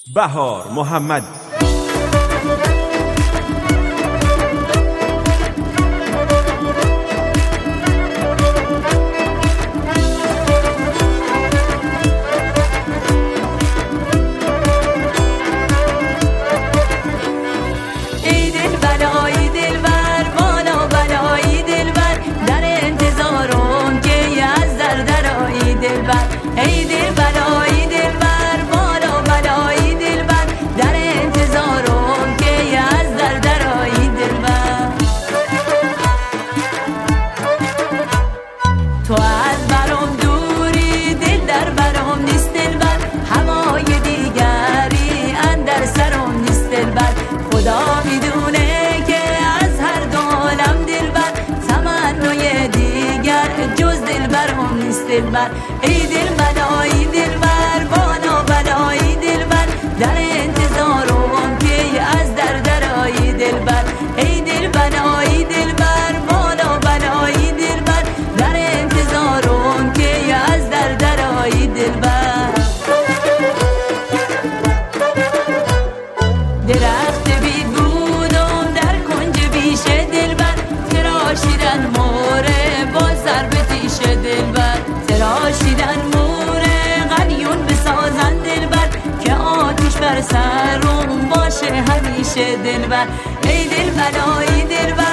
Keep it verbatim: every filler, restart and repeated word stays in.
بهار محمد. ای دل بلایی دل بر بالا بلایی دل بر در انتظارم که از در درایی دل بر تو از برام دوری دل در برام نیست دل بر هوای دیگری اندر سرم نیست دل بر خدا میدونه که از هر دو عالم دل بر تمنای دیگر جز دل برام نیست دل بر ای دل بلایی دل بر بالا بلایی دل بر در انتظارم که از در درایی دل بر ای دل بلایی دل بر بالا بلایی دل بر در انتظارم که از در درایی دل بر درخت بید بودم در کنج بیشه دل بر تراشیدن موره با سر به تیشه دل بر تراشیدن موره غلیون بسازن دل بر که آتیش بر سرم باشه همیشه دل بر ای دل بلایی دل بر